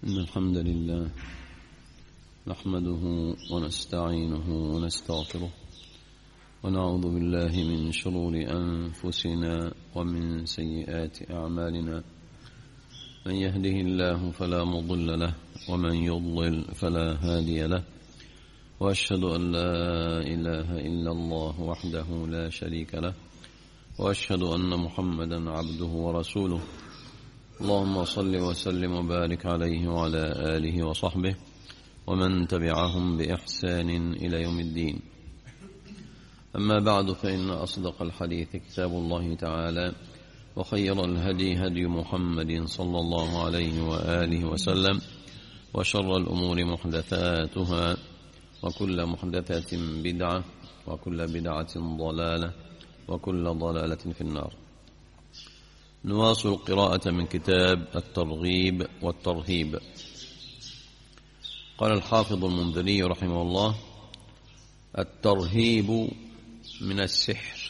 إن الحمد لله نحمده ونستعينه ونستغفره ونعوذ بالله من شرور أنفسنا ومن سيئات أعمالنا. من يهده الله فلا مضل له ومن يضلل فلا هادي له، وأشهد أن لا إله إلا الله وحده لا شريك له، وأشهد أن محمدا عبده ورسوله. اللهم صل وسلم وبارك عليه وعلى آله وصحبه ومن تبعهم بإحسان إلى يوم الدين. أما بعد، فإن أصدق الحديث كتاب الله تعالى، وخير الهدي هدي محمد صلى الله عليه وآله وسلم، وشر الأمور محدثاتها، وكل محدثة بدعة، وكل بدعة ضلالة، وكل ضلالة في النار. نواصل القراءة من كتاب الترغيب والترهيب. قال الحافظ المنذري رحمه الله: الترهيب من السحر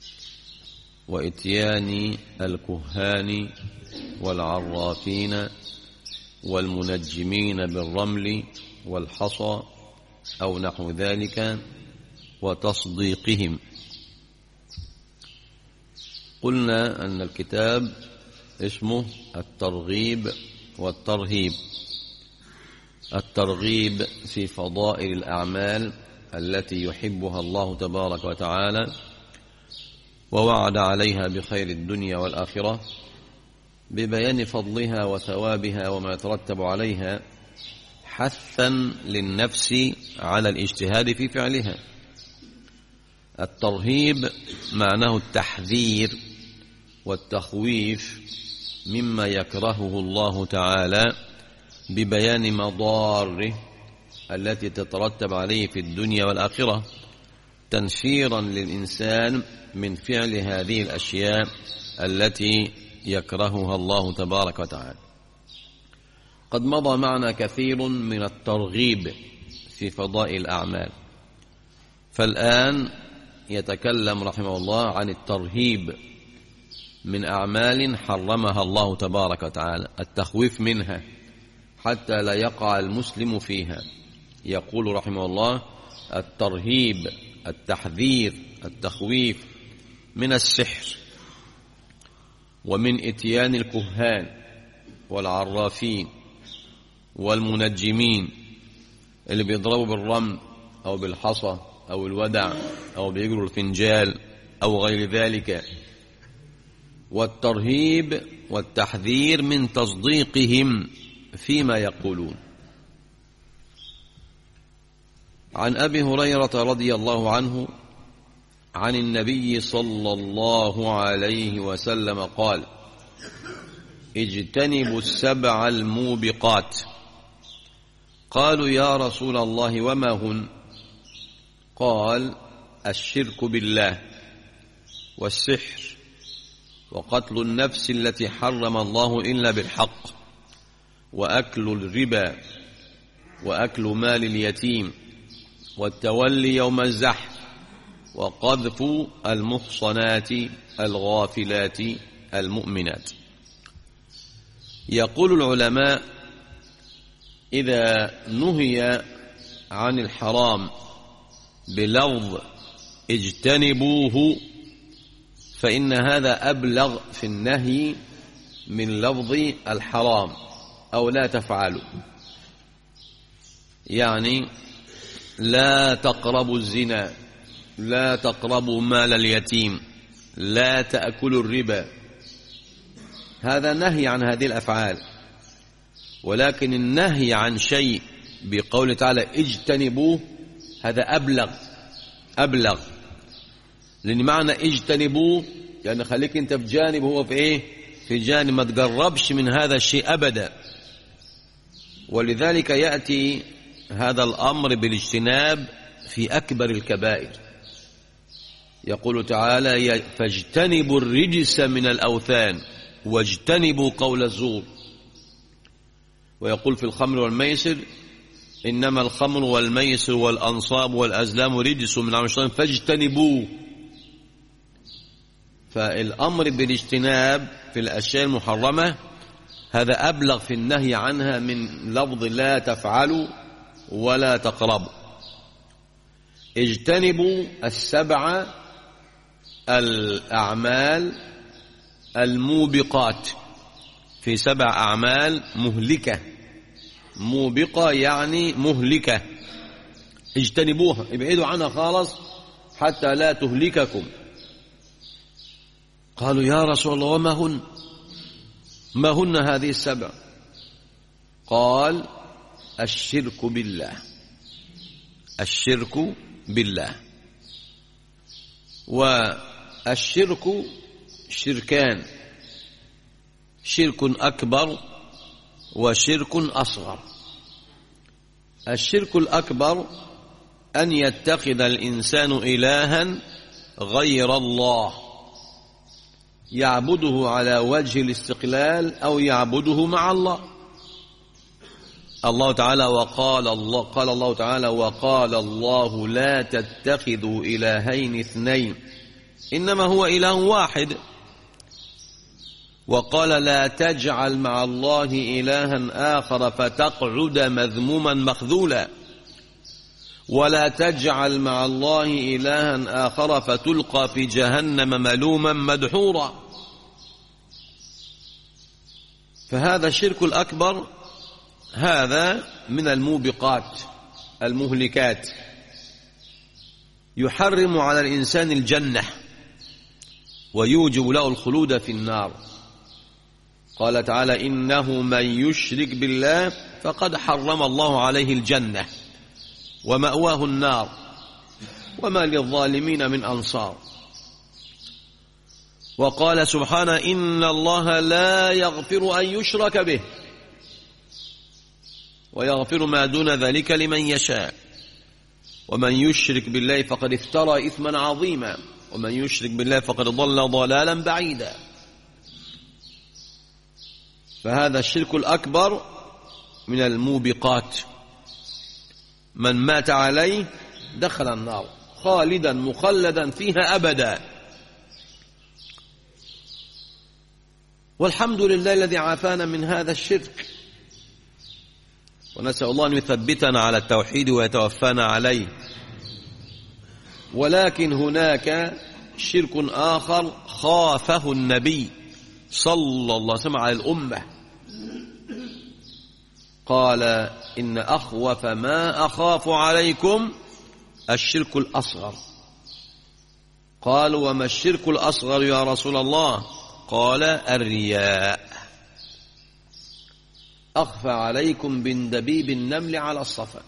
وإتيان الكهان والعرافين والمنجمين بالرمل والحصى أو نحو ذلك وتصديقهم. قلنا أن الكتاب اسمه الترغيب والترهيب. الترغيب في فضائل الأعمال التي يحبها الله تبارك وتعالى ووعد عليها بخير الدنيا والآخرة، ببيان فضلها وثوابها وما يترتب عليها، حثا للنفس على الاجتهاد في فعلها. الترهيب معناه التحذير والتخويف مما يكرهه الله تعالى، ببيان مضاره التي تترتب عليه في الدنيا والآخرة، تنفيرا للإنسان من فعل هذه الأشياء التي يكرهها الله تبارك وتعالى. قد مضى معنا كثير من الترغيب في فضائل الأعمال، فالآن يتكلم رحمه الله عن الترهيب من أعمال حرمها الله تبارك وتعالى، التخويف منها حتى لا يقع المسلم فيها. يقول رحمه الله: الترهيب، التحذير، التخويف من السحر، ومن إتيان الكهان والعرافين والمنجمين اللي بيضربوا بالرمل أو بالحصى أو الودع أو بيجروا الفنجال أو غير ذلك. والترهيب والتحذير من تصديقهم فيما يقولون. عن أبي هريرة رضي الله عنه عن النبي صلى الله عليه وسلم قال: اجتنبوا السبع الموبقات. قالوا: يا رسول الله وما هن؟ قال: الشرك بالله، والسحر، وقتل النفس التي حرم الله إلا بالحق، وأكل الربا، وأكل مال اليتيم، والتولي يوم الزحف، وقذف المحصنات الغافلات المؤمنات. يقول العلماء: إذا نهي عن الحرام بلفظ اجتنبوه، فإن هذا أبلغ في النهي من لفظ الحرام أو لا تفعلوا. يعني لا تقربوا الزنا، لا تقربوا مال اليتيم، لا تأكلوا الربا. هذا نهي عن هذه الأفعال. ولكن النهي عن شيء بقول تعالى اجتنبوه، هذا أبلغ. لأن معنى اجتنبوه يعني خليك انت في جانب، هو في ايه؟ في جانب، ما تقربش من هذا الشيء أبدا. ولذلك يأتي هذا الأمر بالاجتناب في أكبر الكبائر. يقول تعالى: فاجتنبوا الرجس من الأوثان واجتنبوا قول الزور. ويقول في الخمر والميسر: إنما الخمر والميسر والأنصاب والأزلام رجس من عمل الشيطان فاجتنبوه. فالأمر بالاجتناب في الأشياء المحرمة هذا أبلغ في النهي عنها من لفظ لا تفعلوا ولا تقربوا. اجتنبوا السبع الأعمال الموبقات، في 7 أعمال مهلكة. موبقة يعني مهلكة، اجتنبوها، ابعدوا عنها خالص حتى لا تهلككم. قالوا يا رسول الله وما هن؟ ما هن هذه السبع؟ قال الشرك بالله. الشرك بالله. والشرك شركان، شرك أكبر وشرك أصغر. الشرك الأكبر أن يتخذ الإنسان إلها غير الله يعبده على وجه الاستقلال أو يعبده مع الله. الله تعالى قال الله تعالى وقال الله لا تتخذوا إلهين اثنين إنما هو إله واحد. وقال لا تجعل مع الله إلها آخر فتقعد مذموما مخذولا، ولا تجعل مع الله إلها آخر فتلقى في جهنم ملوما مدحورا. فهذا الشرك الأكبر، هذا من الموبقات المهلكات، يحرم على الإنسان الجنة ويوجب له الخلود في النار. قال تعالى إنه من يشرك بالله فقد حرم الله عليه الجنة ومأواه النار وما للظالمين من أنصار. وقال سبحانه إن الله لا يغفر أن يشرك به ويغفر ما دون ذلك لمن يشاء، ومن يشرك بالله فقد افترى إثما عظيما، ومن يشرك بالله فقد ضل ضلالا بعيدا. فهذا الشرك الأكبر من الموبقات، من مات عليه دخل النار خالدا مخلدا فيها أبدا. والحمد لله الذي عافانا من هذا الشرك، ونسأل الله أن يثبتنا على التوحيد ويتوفانا عليه. ولكن هناك شرك آخر خافه النبي صلى الله عليه وسلم على الأمة، قال إن أخوف ما أخاف عليكم الشرك الأصغر. قالوا وما الشرك الأصغر يا رسول الله؟ قال الرياء. أخفى عليكم من دبيب النمل على الصفا.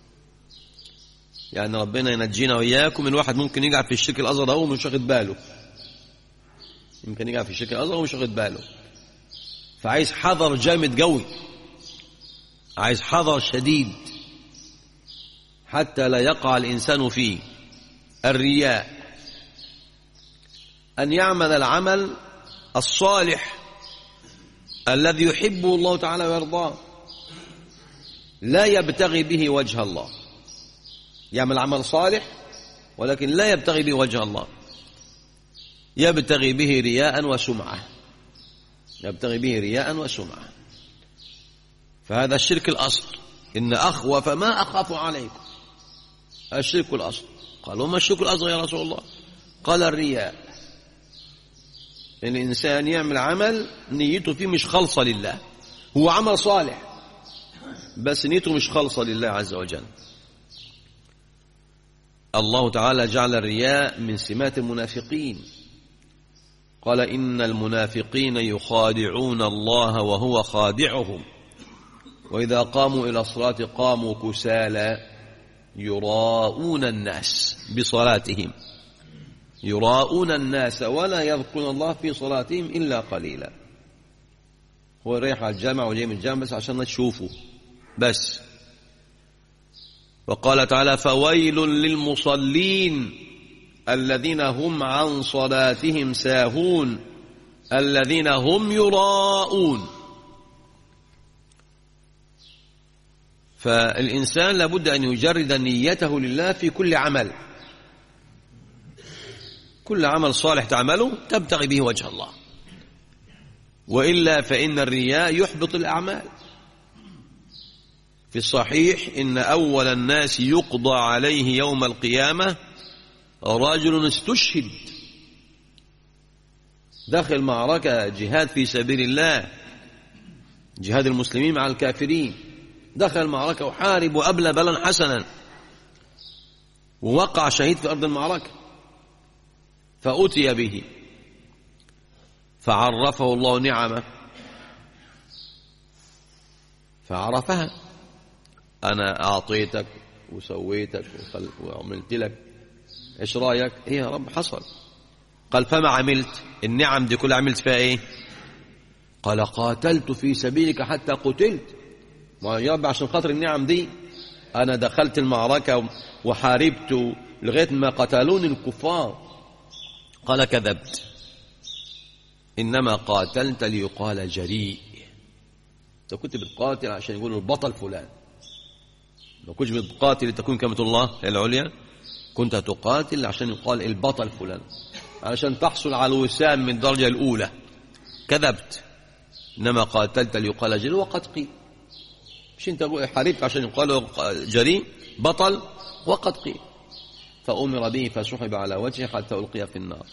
يعني ربنا ينجينا وإياكم من واحد ممكن يقع في الشرك الأصغر أو مش واخد باله، يمكن يقع في الشرك الأصغر ومش واخد باله. فعايز حذر جامد قوي، عايز حذر شديد حتى لا يقع الإنسان فيه. الرياء أن يعمل العمل الصالح الذي يحبه الله تعالى ويرضاه لا يبتغي به وجه الله، يعمل عمل صالح ولكن لا يبتغي به وجه الله، يبتغي به رياء وسمعة، يبتغي به رياء وسمعة. فهذا الشرك الأصغر. إن أخوف ما أخاف عليكم الشرك الأصغر. قالوا ما الشرك الأصغر يا رسول الله؟ قال الرياء. الإنسان يعمل عمل نيته فيه مش خالصة لله، هو عمل صالح بس نيته مش خالصة لله عز وجل. الله تعالى جعل الرياء من سمات المنافقين، قال إن المنافقين يخادعون الله وهو خادعهم وإذا قاموا إلى الصلاة قاموا كسالى يراءون الناس بصلاتهم، يراءون الناس ولا يذكرون الله في صلاتهم إلا قليلا. هو رايح على الجامع وجاي من الجامع بس عشان تشوفوا بس. وقال تعالى فويل للمصلين الذين هم عن صلاتهم ساهون الذين هم يراءون. فالإنسان لابد أن يجرد نيته لله في كل عمل، كل عمل صالح تعمله تبتغي به وجه الله. وإلا فإن الرياء يحبط الأعمال. في الصحيح إن أول الناس يقضى عليه يوم القيامة رجل استشهد، داخل معركة جهاد في سبيل الله، جهاد المسلمين مع الكافرين، دخل المعركة وحارب وأبلى بلا حسنا ووقع شهيد في أرض المعركة، فأتي به فعرفه الله نعمه فعرفها، أنا أعطيتك وسويتك وعملت لك، إيش رأيك؟ إيه يا رب حصل. قال فما عملت؟ النعم دي كلها عملت فيها إيه؟ قال قاتلت في سبيلك حتى قتلت. ما يا رب عشان خاطر النعم دي أنا دخلت المعركة وحاربت لغاية ما قتلوني الكفار. قال كذبت، إنما قاتلت ليقال جريء. أنت كنت بتقاتل عشان يقولوا البطل فلان، لو كنت بتقاتل لتكون كلمة الله العليا كنت تقاتل عشان يقال البطل فلان، عشان تحصل على الوسام من الدرجة الأولى. كذبت، إنما قاتلت ليقال جريء وقد قيل. مش أنت حاربت عشان يقال جريء بطل وقد قيل. فأمر به فسحب على وجهه حتى ألقي في النار.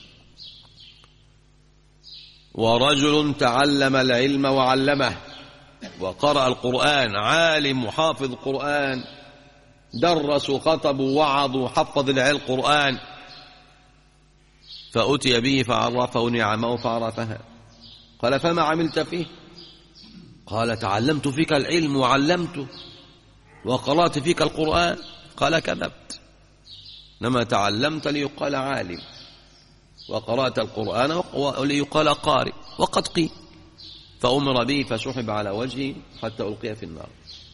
ورجل تعلم العلم وعلمه وقرأ القرآن، عالم وحافظ القرآن، درس وخطب ووعظ وحفظ العيال القرآن، فأتي به فعرفه نعمه فعرفها. قال فما عملت فيه؟ قال تعلمت فيك العلم وعلمته وقرأت فيك القرآن. قال كذبت، إنما تعلمت ليقال عالم وقرأت القرآن وليقال قارئ وقد قيل. فأمر به فسحب على وجهه حتى ألقي في النار.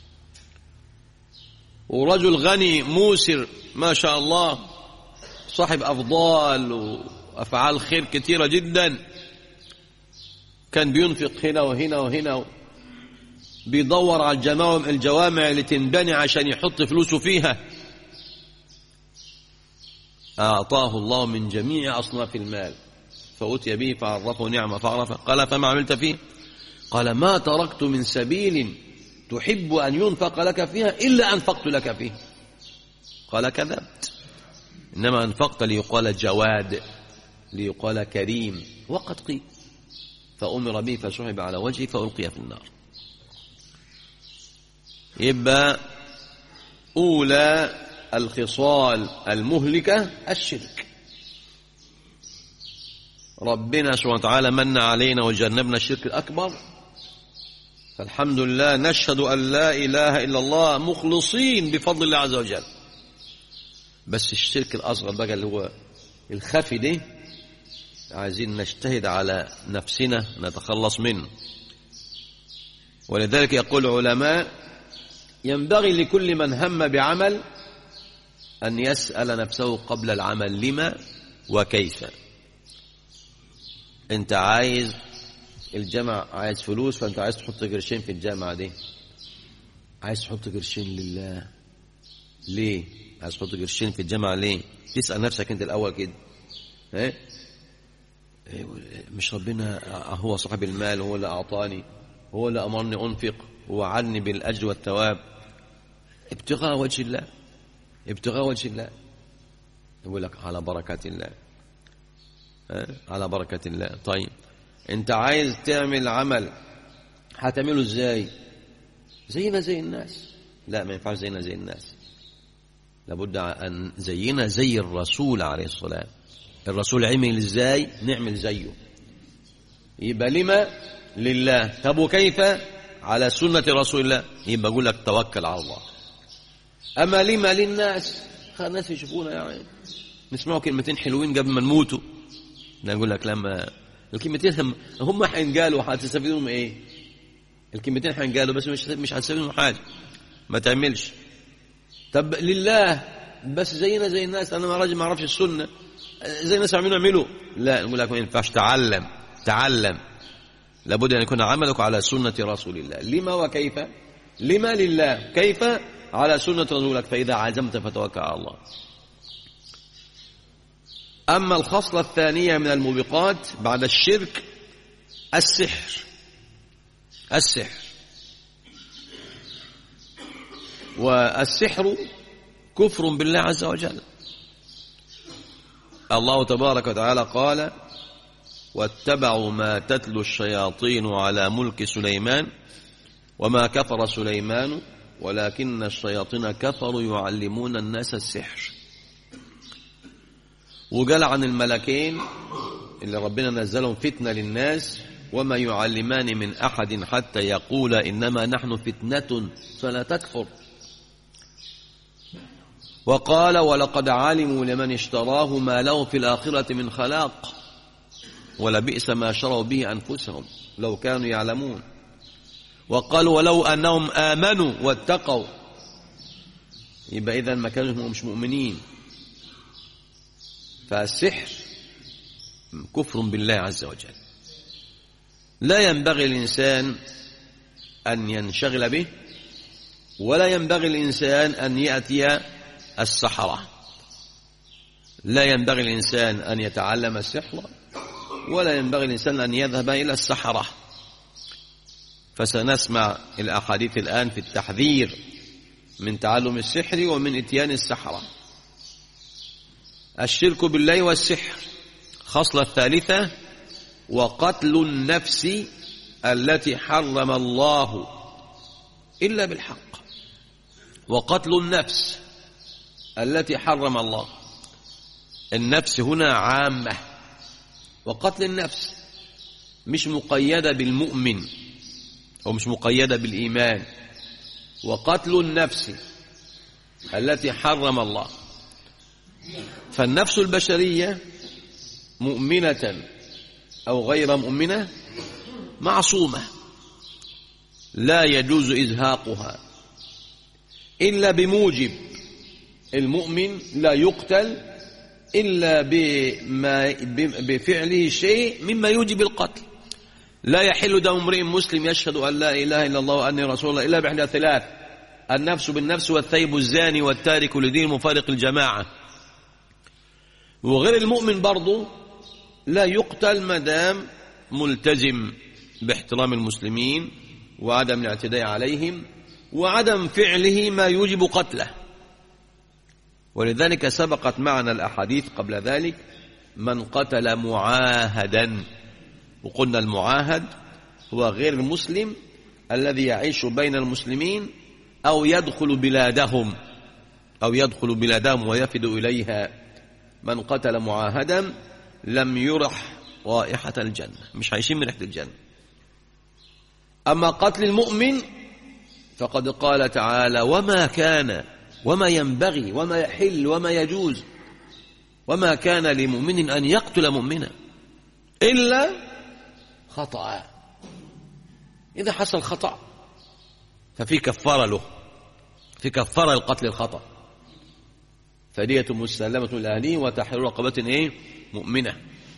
ورجل غني موسر ما شاء الله، صاحب أفضال وأفعال خير كثيرة جدا، كان بينفق هنا وهنا وهنا، بيدور على الجوامع اللي تنبني عشان يحط فلوسه فيها. أعطاه الله من جميع أصناف المال، فأتي به فعرفه نعمة فعرفه. قال فما عملت فيه؟ قال ما تركت من سبيل تحب أن ينفق لك فيها إلا أنفقت لك فيه. قال كذبت، إنما أنفقت ليقال جواد ليقال كريم وقد قيل. فأمر به فسحب على وجهه فألقي في النار. يبقى أولى الخصال المهلكة الشرك. ربنا سبحانه وتعالى من علينا وجنبنا الشرك الأكبر، فالحمد لله نشهد أن لا إله إلا الله مخلصين بفضل الله عز وجل. بس الشرك الأصغر بقى اللي هو الخفي ده عايزين نجتهد على نفسنا نتخلص منه. ولذلك يقول العلماء ينبغي لكل من هم بعمل أن يسأل نفسه قبل العمل لما وكيف. أنت عايز الجامعة، عايز فلوس، فأنت عايز تحط قرشين في الجامعة دي، عايز تحط قرشين لله. ليه عايز تحط قرشين في الجامعة؟ ليه؟ تسأل نفسك أنت الأول كده. مش ربنا هو صاحب المال، هو اللي أعطاني، هو اللي أمرني أنفق ووعدني بالأجر والثواب. ابتغاء وجه الله، ابتغاء وجه الله. يقول لك على بركة الله، على بركة الله. طيب انت عايز تعمل عمل، هتعمله ازاي؟ زينا زي الناس؟ لا، ما ينفعش زينا زي الناس، لابد أن زينا زي الرسول عليه الصلاة. الرسول عمل ازاي نعمل زيه. يبقى لما؟ لله. طب وكيف؟ على سنة رسول الله. يبقى أقول لك توكل على الله. أما لما للناس؟ خلي الناس يشوفونا، يعني نسمعوا كلمتين حلوين قبل ما نموتوا. نقول لك لما الكلمتين هم حينقالوا هتستفيدوا من ايه؟ الكلمتين حينقالوا بس مش هتستفيدوا من حاجة، ما تعملش. طب لله بس زينا زي الناس، انا ما راجل ما اعرفش السنة زي الناس عملوا اعملوا. لا، نقول لك ما ينفعش. تعلم لابد ان يكون عملك على سنة رسول الله. لما وكيف؟ لما لله، كيف؟ على سنة رسولك. فإذا عزمت فتوكل على الله. أما الخصلة الثانية من الموبقات بعد الشرك السحر. السحر. والسحر كفر بالله عز وجل. الله تبارك وتعالى قال: واتبعوا ما تتلو الشياطين على ملك سليمان وما كفر سليمان ولكن الشياطين كفروا يعلمون الناس السحر. وقال عن الملكين اللي ربنا نزلهم فتنة للناس: وما يعلمان من أحد حتى يقول إنما نحن فتنة فلا تكفر. وقال: ولقد علموا لمن اشتراه ما له في الآخرة من خلاق ولبئس ما شروا به أنفسهم لو كانوا يعلمون. وقال: ولو أنهم آمنوا واتقوا. يبقى إذن ما كانوا مش مؤمنين. فالسحر كفر بالله عز وجل، لا ينبغي الإنسان أن ينشغل به، ولا ينبغي الإنسان أن يأتي السحرة. لا ينبغي الإنسان أن يتعلم السحر، ولا ينبغي الإنسان أن يذهب إلى السحرة. فسنسمع الأحاديث الآن في التحذير من تعلم السحر ومن إتيان السحرة. الشرك بالله والسحر. خصلة الثالثة: وقتل النفس التي حرم الله إلا بالحق. وقتل النفس التي حرم الله. النفس هنا عامة، وقتل النفس مش مقيدة بالمؤمن أو مش مقيدة بالإيمان. وقتل النفس التي حرم الله. فالنفس البشرية مؤمنة أو غير مؤمنة معصومة، لا يجوز إزهاقها إلا بموجب. المؤمن لا يقتل إلا بفعله شيء مما يوجب القتل. لا يحل دم امرئ مسلم يشهد أن لا إله إلا الله وأني رسول الله إلا بإحدى ثلاث: النفس بالنفس، والثيب الزاني، والتارك لدين مفارق الجماعة. وغير المؤمن برضه لا يقتل ما دام ملتزم باحترام المسلمين وعدم الاعتداء عليهم وعدم فعله ما يوجب قتله. ولذلك سبقت معنا الأحاديث قبل ذلك: من قتل معاهدا. وقلنا المعاهد هو غير المسلم الذي يعيش بين المسلمين أو يدخل بلادهم ويفد إليها. من قتل معاهدا لم يرح رائحة الجنة، مش هيشم ريحة الجنة. أما قتل المؤمن فقد قال تعالى: وما كان وما ينبغي وما يحل وما يجوز وما كان لمؤمن أن يقتل مؤمنا إلا خطأ. إذا حصل خطأ ففي كفارة له، في كفارة القتل الخطأ، فدية مسلمة لأهله وتحرير رقبة مؤمنة.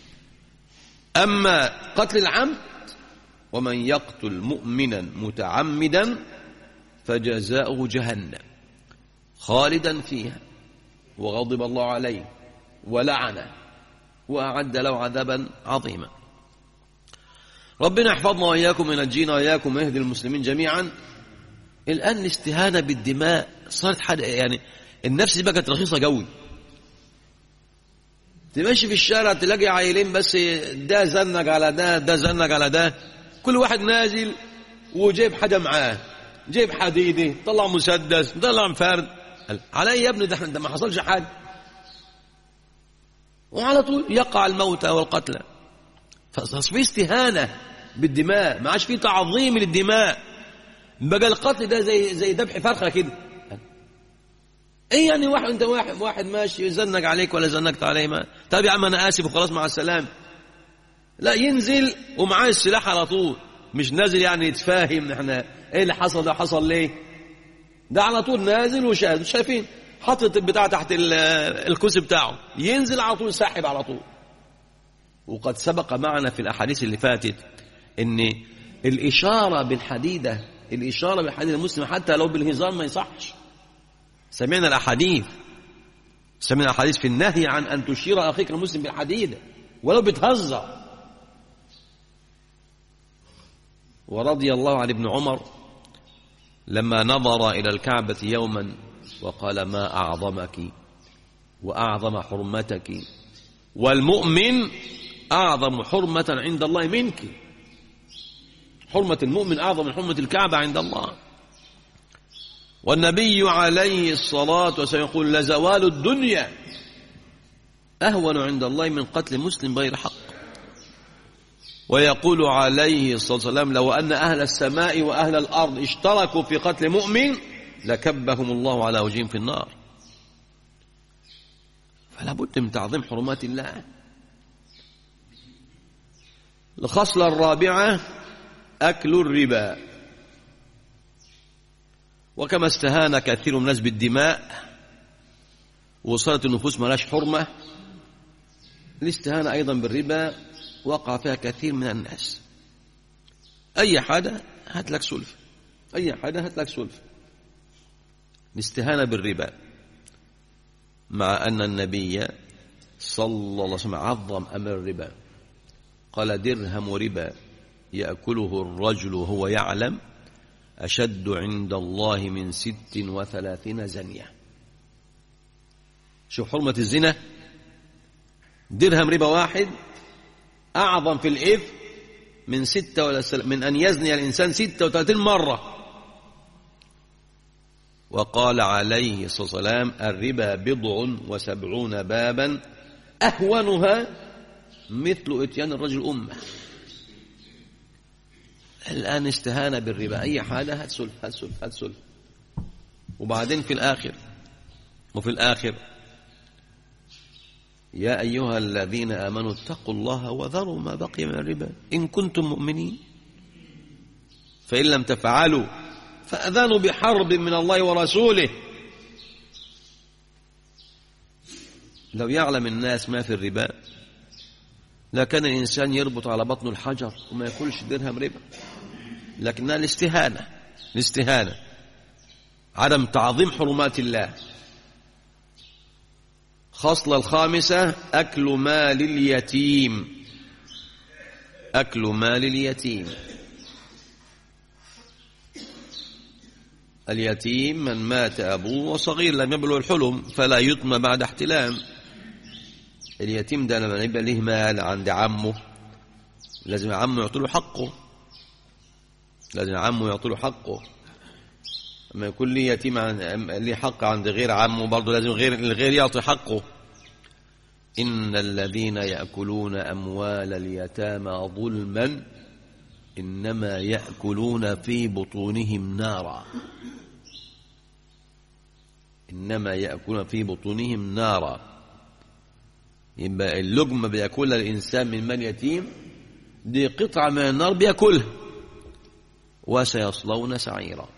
أما قتل العمد: ومن يقتل مؤمنا متعمدا فجزاؤه جهنم خالدا فيها وغضب الله عليه ولعنه وأعد له عذابا عظيما. ربنا يحفظنا وإياكم وينجينا وإياكم ويهدي المسلمين جميعا. الآن الاستهانة بالدماء صارت حاجة، يعني النفس دي بقت رخيصة قوي. تمشي في الشارع تلاقي عائلين بس ده زنق على ده زنق على ده، كل واحد نازل وجايب حاجة معاه، جايب حديدة، طلع مسدس، طلع فرد. على ايه يا ابني؟ ده ما حصلش حاجة. وعلى طول يقع الموتى والقتلى. ففي استهانة بالدماء، ما عادش في تعظيم للدماء. بقى القتل ده زي ذبح فرخة كده. ايه يعني واحد ماشي يزنق عليك ولا زنقت عليه، ما طب يا عم انا اسف وخلاص مع السلام. لا، ينزل ومعاه السلاح على طول، مش نازل يعني يتفاهم احنا ايه اللي حصل، ده حصل ليه. ده على طول نازل وشاهد، شايفين حاطط البتاع تحت الكرسي بتاعه، ينزل على طول ساحب على طول. وقد سبق معنا في الاحاديث اللي فاتت ان الاشاره بالحديده المسلم حتى لو بالهزار ما يصحش. سمعنا الأحاديث في النهي عن أن تشير أخيك المسلم بالحديدة ولو بتهزر. ورضي الله عن ابن عمر لما نظر إلى الكعبة يوما وقال: ما أعظمك وأعظم حرمتك، والمؤمن أعظم حرمة عند الله منك. حرمة المؤمن أعظم من حرمة الكعبة عند الله. والنبي عليه الصلاة والسلام يقول: لزوال الدنيا أهون عند الله من قتل مسلم بغير حق. ويقول عليه الصلاة والسلام: لو أن أهل السماء وأهل الأرض اشتركوا في قتل مؤمن لكبهم الله على وجههم في النار. فلا بد من تعظيم حرمات الله. الخصلة الرابعة: أكل الربا. وكما استهان كثير من الناس بالدماء وصارت النفوس ملاش حرمة، الاستهانة أيضا بالربا وقع فيها كثير من الناس. أي حاجة هات لك سلف، أي حاجة هات لك سلف. الاستهانة بالربا، مع أن النبي صلى الله عليه وسلم عظم أمر الربا، قال: درهم ربا يأكله الرجل وهو يعلم أشد عند الله من 36 زنية. شوف حرمة الزنا، درهم ربا واحد أعظم في الإثم من أن يزني الإنسان 36 مرة. وقال عليه الصلاة والسلام: الربا 70 بابا أهونها مثل إتيان الرجل أمه. الآن استهانة بالربا، أي حاجة هات سلف هات سلف هات سلف. وبعدين في الآخر يا أيها الذين آمنوا اتقوا الله وذروا ما بقي من الربا إن كنتم مؤمنين، فإن لم تفعلوا فأذنوا بحرب من الله ورسوله. لو يعلم الناس ما في الربا لكان الإنسان يربط على بطنه الحجر وما يأكلش درهم ربا، لكنها الاستهانة، عدم تعظيم حرمات الله. خصلة الخامسة: أكل مال اليتيم. أكل مال اليتيم. اليتيم من مات أبوه وصغير لم يبلغ الحلم فلا يطمى بعد احتلام. اليتيم ده لما يبقى له مال عند عمه لازم عمه يعطله حقه، لما يكون لي يتيم ليه حق عند غير عمه برضه لازم الغير يعطي حقه. إن الذين يأكلون أموال اليتامى ظلما إنما يأكلون في بطونهم نارا. يبقى اللقمة بيأكلها الإنسان من مال يتيم دي قطعة من النار بيأكلها، وسيصلون سعيرا.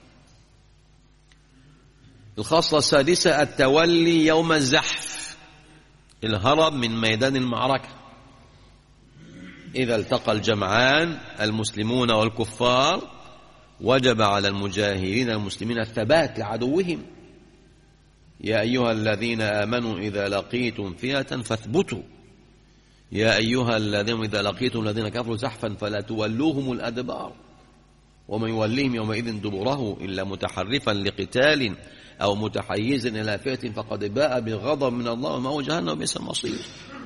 الخاصة السادسة: التولي يوم الزحف، الهرب من ميدان المعركة. إذا التقى الجمعان المسلمون والكفار وجب على المجاهرين المسلمين الثبات لعدوهم. يا أيها الذين آمنوا إذا لقيتم فئة فاثبتوا، يا أيها الذين إذا لقيتم الذين كفروا زحفا فلا تولوهم الأدبار، ومن يوليهم يومئذ دبره إلا متحرفا لقتال أو متحيزا إلى فئة فقد باء بغضب من الله ومأواه جهنم وبئس المصير.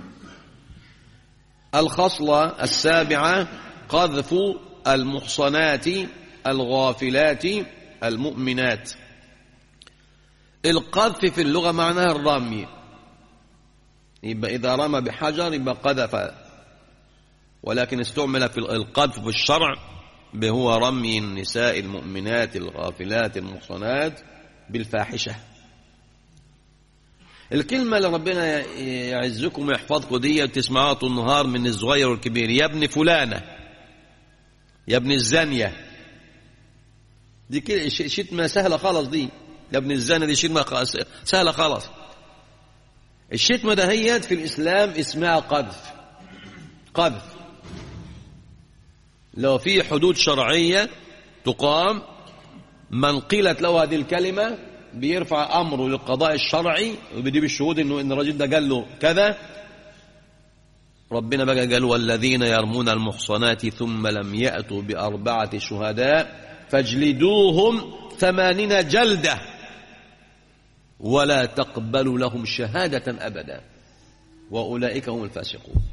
الخصلة السابعة: قذف المحصنات الغافلات المؤمنات. القذف في اللغة معناها الرمي، يبقى إذا رمى بحجر يبقى قذف، ولكن استعمل في القذف في الشرع هو رمي النساء المؤمنات الغافلات المحصنات بالفاحشة. الكلمة اللي ربنا يعزكم ويحفظكم دي تسمعوها طول النهار من الصغير والكبير: يا ابن فلانة، يا ابن الزانية. دي كده شتمة سهلة خالص، دي يا ابن الزانية دي شتمة سهلة خالص. الشتمة دهيت في الإسلام اسمها قذف. لو في حدود شرعية تقام، من قيلت له هذه الكلمة بيرفع أمره للقضاء الشرعي وبيجيب الشهود إن الرجل ده قال له كذا، ربنا بقى قال والذين يرمون المحصنات ثم لم يأتوا ب4 شهداء فاجلدوهم 80 جلدة ولا تقبلوا لهم شهادة أبدا وأولئك هم الفاسقون.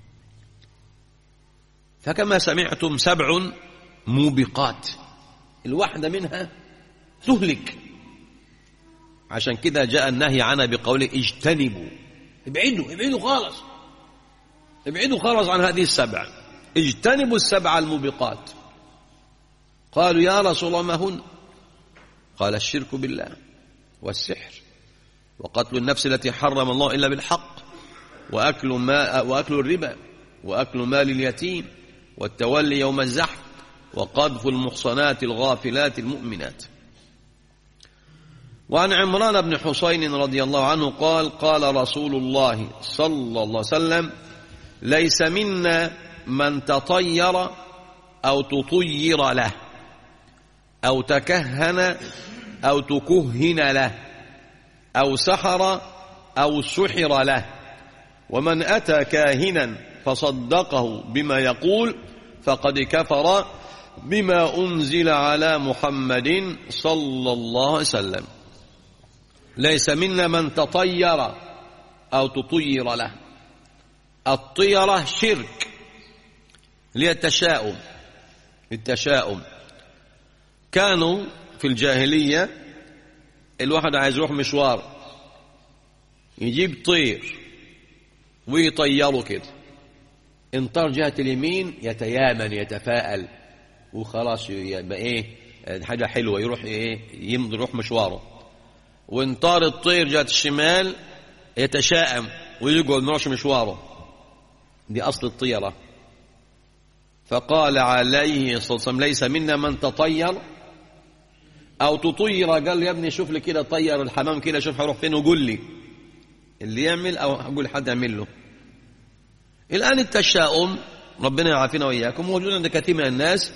فكما سمعتم 7 موبقات، الواحدة منها تهلك، عشان كده جاء النهي عنها بقوله اجتنبوا، ابعدوا خالص، ابعدوا خالص عن هذه 7، اجتنبوا 7 الموبقات. قالوا يا رسول الله ما هن؟ قال الشرك بالله والسحر وقتل النفس التي حرم الله إلا بالحق وأكل الربا وأكل مال اليتيم والتولي يوم الزحف وقذف المحصنات الغافلات المؤمنات. وعن عمران بن حسين رضي الله عنه قال قال رسول الله صلى الله عليه وسلم ليس منا من تطير أو تطير له أو تكهن أو تكهن له أو سحر أو سحر له، ومن أتى كاهنا فصدقه بما يقول فقد كفر بما أنزل على محمد صلى الله عليه وسلم. ليس منا من تطير أو تطير له. الطيرة شرك للتشاؤم. كانوا في الجاهلية الواحد عايز يروح مشوار يجيب طير ويطيره كده، ان طار جهة اليمين يتيامن يتفاءل وخلاص يبقى ايه حاجة حلوة يروح ايه يروح مشواره، وان طار الطير جهة الشمال يتشائم ويقعد ما يروحش مشواره. دي اصل الطيرة. فقال عليه الصلاة والسلام ليس منا من تطير أو تطير، قال يا ابني شوف لي كده طير الحمام كده شوف هيروح فين وقول لي اللي يعمل أو أقول حد يعمل له. الآن التشاؤم ربنا يعافينا وإياكم موجود عند كثير من الناس،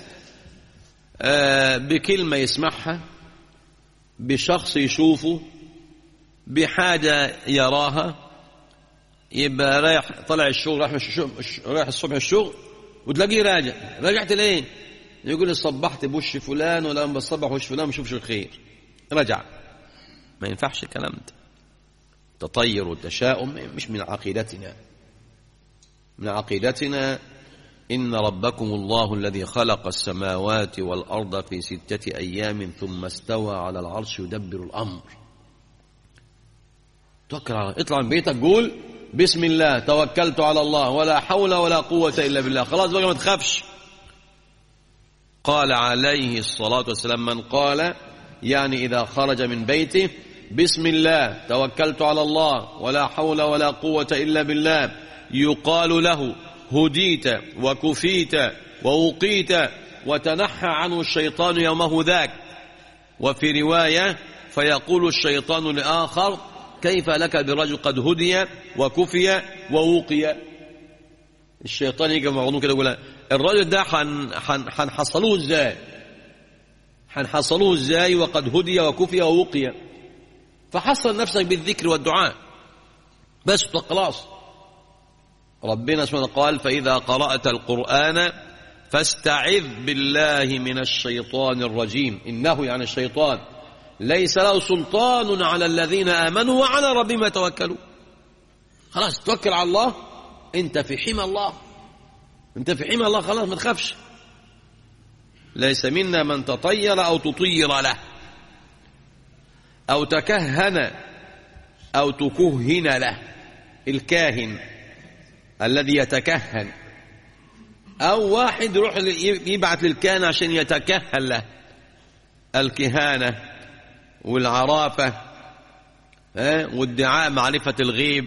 بكلمة يسمعها، بشخص يشوفه، بحاجة يراها، يبقى رايح طلع الشغل رايح الصبح الشغل وتلاقيه رجعت ليه؟ يقول صبحت بوش فلان ولا بصبح وش فلان ما شوفش الخير رجع. ما ينفعش الكلام ده. تطير والتشاؤم مش من عقيدتنا. من عقيدتنا إن ربكم الله الذي خلق السماوات والأرض في 6 أيام ثم استوى على العرش يدبر الأمر. توكل على الله، اطلع من بيتك قول بسم الله توكلت على الله ولا حول ولا قوة إلا بالله، خلاص بقى ما تخافش. قال عليه الصلاة والسلام من قال يعني إذا خرج من بيته بسم الله توكلت على الله ولا حول ولا قوة إلا بالله يقال له هديت وكفيت ووقيت وتنحى عنه الشيطان يومه ذاك. وفي رواية فيقول الشيطان لآخر كيف لك برجل قد هدي وكفي ووقي. الشيطان يجي مغنون كده يقول الرجل ده حنحصلوه ازاي وقد هدي وكفي ووقي. فحصل نفسك بالذكر والدعاء بس خلاص. ربنا سبحانه قال فإذا قرأت القرآن فاستعذ بالله من الشيطان الرجيم إنه يعني الشيطان ليس له سلطان على الذين آمنوا وعلى ربهم يتوكلوا. خلاص توكل على الله، انت في حمى الله، انت في حمى الله، خلاص ما تخافش. ليس منا من تطير أو تطير له أو تكهن أو تكهن له. الكاهن الذي يتكهن، أو واحد يروح يبعث للكاهن عشان يتكهن له. الكهانة والعرافة وادعاء معرفة الغيب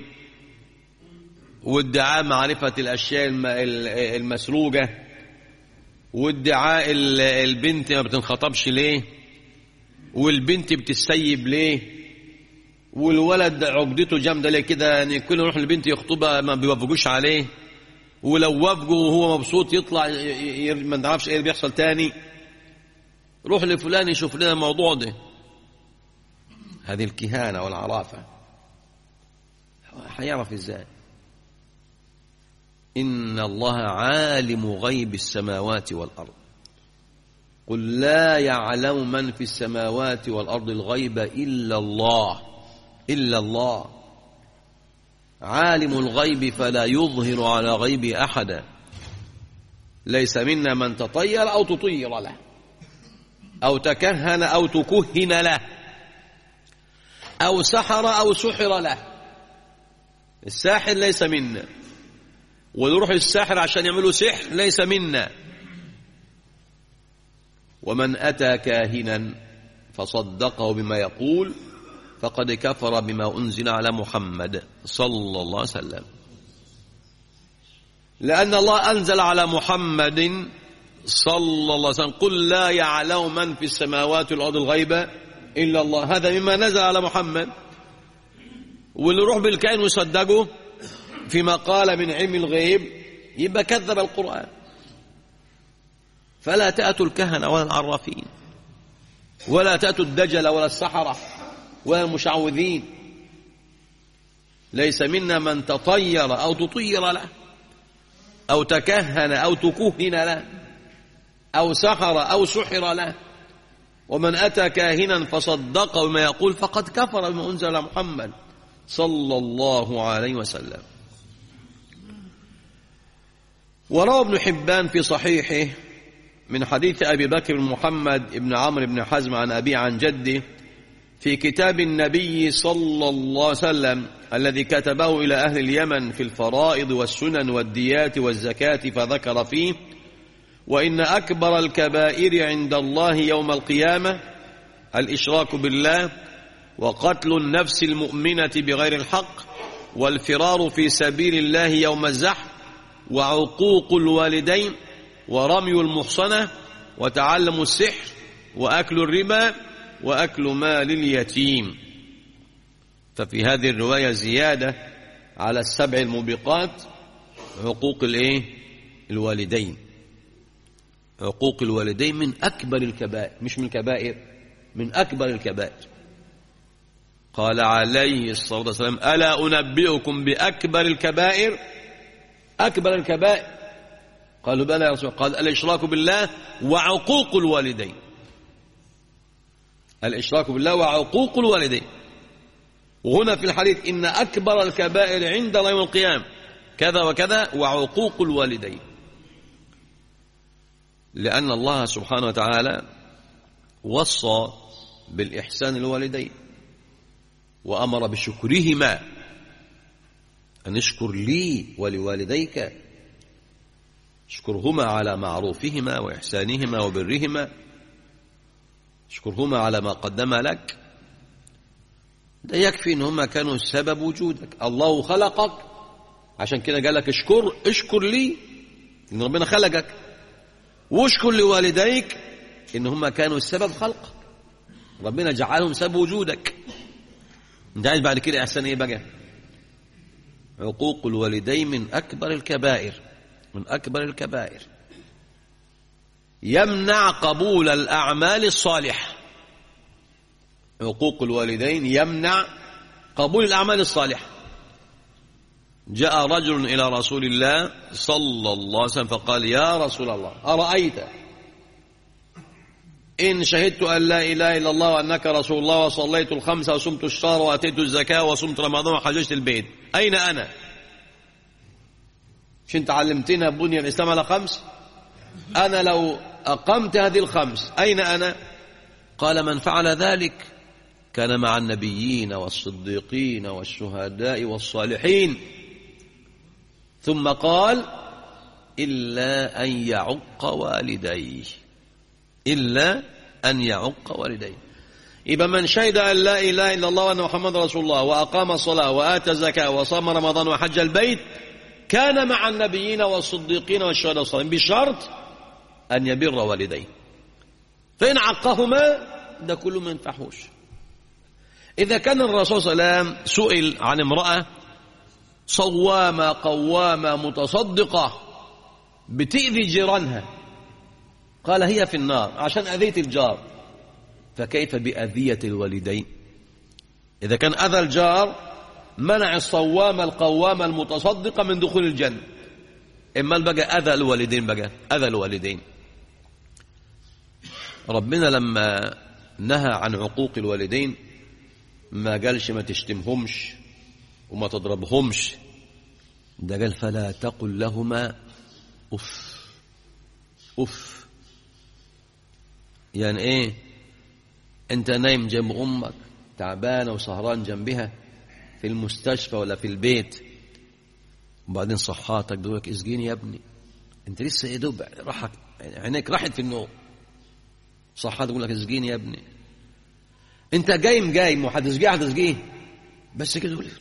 وادعاء معرفة الأشياء المسروقة وادعاء البنت ما بتنخطبش ليه والبنت بتسيب ليه والولد عقدته جامدة ليه كده، يعني كل يروح البنت يخطبها ما بيوافقوش عليه، ولو وافقوا وهو مبسوط يطلع ما نعرفش ايه اللي بيحصل تاني. روح لفلان يشوف لنا الموضوع ده. هذه الكهانة والعرافة هيعرف ازاي؟ إن الله عالم غيب السماوات والأرض قل لا يعلم من في السماوات والأرض الغيب إلا الله إلا الله عالم الغيب فلا يظهر على غيب أحدا ليس منا من تطير أو تطير له أو تكهن أو تكهن له أو سحر أو سحر له. الساحر ليس منا، ويروح الساحر عشان يعملوا سحر ليس منا. ومن أتى كاهنا فصدقه بما يقول فقد كفر بما أنزل على محمد صلى الله عليه وسلم، لأن الله أنزل على محمد صلى الله عليه وسلم قل لا يعلم من في السماوات والأرض الغيب إلا الله. هذا مما نزل على محمد. واللي يروح بالكائن ويصدقه فيما قال من علم الغيب يبقى كذب القرآن. فلا تأتوا الكهنة ولا العرافين ولا تأتوا الدجل ولا السحرة ولا المشعوذين. ليس منا من تطير أو تطير له أو تكهن أو تكهن له أو سحر أو سحر له. ومن أتى كاهنا فصدقه بما يقول فقد كفر بما أنزل على محمد صلى الله عليه وسلم. وروى ابن حبان في صحيحه من حديث أبي بكر بن محمد بن عمرو بن حزم عن أبي عن جده في كتاب النبي صلى الله عليه وسلم الذي كتبه إلى أهل اليمن في الفرائض والسنن والديات والزكاة، فذكر فيه: وإن أكبر الكبائر عند الله يوم القيامة الإشراك بالله وقتل النفس المؤمنة بغير الحق والفرار في سبيل الله يوم الزحف وعقوق الوالدين ورمي المحصنة وتعلم السحر وأكل الربا وأكل مال اليتيم. ففي هذه الرواية زيادة على السبع الموبقات عقوق الوالدين. عقوق الوالدين من أكبر الكبائر، مش من الكبائر، من أكبر الكبائر. قال عليه الصلاة والسلام: ألا أنبئكم بأكبر الكبائر؟ أكبر الكبائر. قالوا: بلى يا رسول الله. قال: الإشراك بالله وعقوق الوالدين. الإشراك بالله وعقوق الوالدين. وهنا في الحديث: إن أكبر الكبائر عند الله يوم القيامة كذا وكذا وعقوق الوالدين. لأن الله سبحانه وتعالى وصى بالإحسان للوالدين وأمر بشكرهما، أن اشكر لي ولوالديك، اشكرهما على معروفهما وإحسانهما وبرهما، اشكرهما على ما قدم لك. ده يكفي إن هما كانوا سبب وجودك. الله خلقك عشان كده قال لك اشكر لي إن ربنا خلقك، واشكر لوالديك إن هما كانوا السبب خلقك، ربنا جعلهم سبب وجودك. انت عايز بعد كده احسن ايه بقى؟ عقوق الوالدين من اكبر الكبائر، من اكبر الكبائر. يمنع قبول الاعمال الصالحه. عقوق الوالدين يمنع قبول الاعمال الصالحه. جاء رجل الى رسول الله صلى الله عليه وسلم فقال: يا رسول الله، ارايت إن شهدت أن لا إله إلا الله وأنك رسول الله وصليت الخمس وصمت الشهر وأتيت الزكاة وصمت رمضان وحججت البيت، أين أنا؟ مش أنت علمتنا بني الإسلام على خمس؟ أنا لو أقمت هذه الخمس أين أنا؟ قال: من فعل ذلك كان مع النبيين والصديقين والشهداء والصالحين. ثم قال: إلا أن يعق والديه، إلا أن يعق والديه. إذا من شهد أن لا إله إلا الله وأن محمد رسول الله وأقام الصلاة وآتى الزكاة وصام رمضان وحج البيت كان مع النبيين والصديقين والشهداء والصالحين، بشرط أن يبر والديه. فإن عقهما ده كله ما ينفعوش. إذا كان الرسول صلى الله عليه وسلم سئل عن امرأة صوامة قوامة متصدقة بتأذي جيرانها، قال: هي في النار عشان أذيت الجار، فكيف بأذية الوالدين؟ إذا كان أذى الجار منع الصوامة القوامة المتصدقة من دخول الجنة، إما بقى أذى الوالدين، بقى أذى الوالدين. ربنا لما نهى عن عقوق الوالدين ما قالش ما تشتمهمش وما تضربهمش، ده قال فلا تقل لهما أف. أف يعني إيه؟ أنت نايم جنب أمك تعبانة وسهران جنبها في المستشفى ولا في البيت، وبعدين صحاتك بيقول لك اسقيني يا ابني، أنت لسه يا دوب راحت عينيك راحت في النوم، صحاتك بيقول لك اسقيني يا ابني، أنت جايم هتسقيه بس كده تقول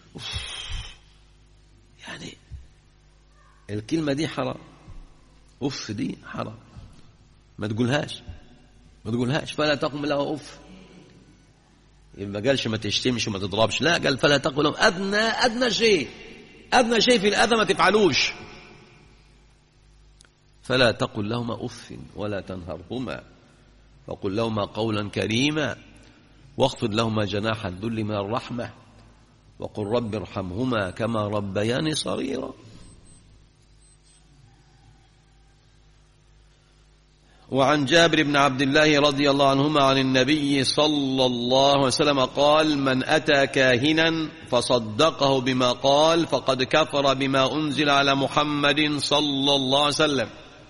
يعني الكلمة دي حرام، أف دي حرام، ما تقولهاش فلا تقم له أف. ما قالش ما تشتمش وما تضربش، لا قال فلا تقم له أدنى شيء في الأذى ما تفعلوش. فلا تقل لهما أف ولا تنهرهما وقل لهما قولا كريما واخفض لهما جناح الذل من الرحمة وقل رب ارحمهما كما ربياني صغيرا. وعن جابر بن عبد الله رضي الله عنهما عن النبي صلى الله عليه وسلم قال من أتى كاهنا فصدقه بما قال فقد كفر بما أنزل على محمد صلى الله عليه وسلم.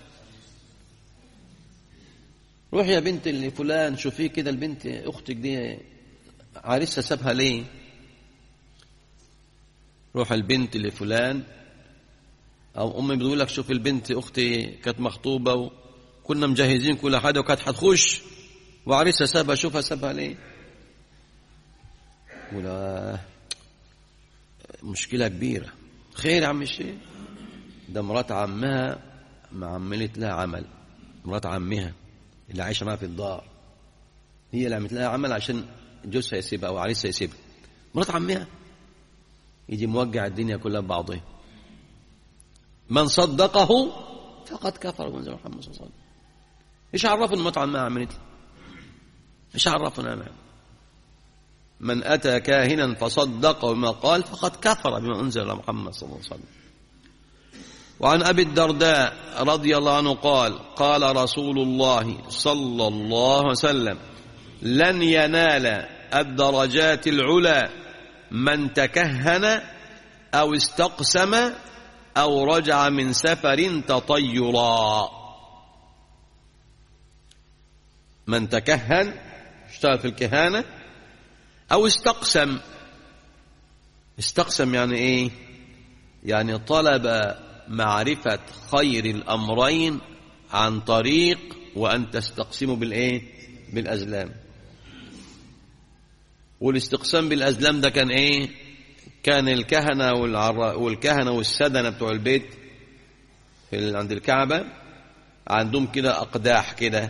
روح يا بنت لفلان شوفي كده البنت أختك دي عريسها سابها ليه، روح البنت لفلان أو أمي بتقول لك شوف البنت أختي كانت مخطوبة كنا مجهزين كل حاجة وكانت هتخش وعريسها سابها، شوفها سابها ليه، ولا مشكلة كبيرة. خير يا عم الشيخ، ده مرات عمها ما عملت لها عمل، مرات عمها اللي عايشة معها في الدار هي اللي عملت لها عمل عشان جوزها يسيبها أو عريسها يسيبها، مرات عمها يجي موجع الدنيا كلها ببعضها. من صدقه فقد كفر بما أنزل محمد صلى الله عليه وسلم. ايش عرفنا مرات عمها عملت لي؟ ايش عرفنا يا من أتى كاهنا فصدقه بما قال فقد كفر بما أنزل على محمد صلى الله عليه وسلم. وعن أبي الدرداء رضي الله عنه قال قال رسول الله صلى الله عليه وسلم لن ينال الدرجات العلى من تكهن أو استقسم أو رجع من سفر تطيرا. من تكهن اشتغل في الكهانة أو استقسم يعني إيه؟ يعني طلب معرفة خير الأمرين عن طريق وأن تستقسموا بالإيه؟ بالأزلام. والاستقسام بالأزلام ده كان إيه؟ كان الكهنة والسدنة بتوع البيت عند الكعبة عندهم كده أقداح كده،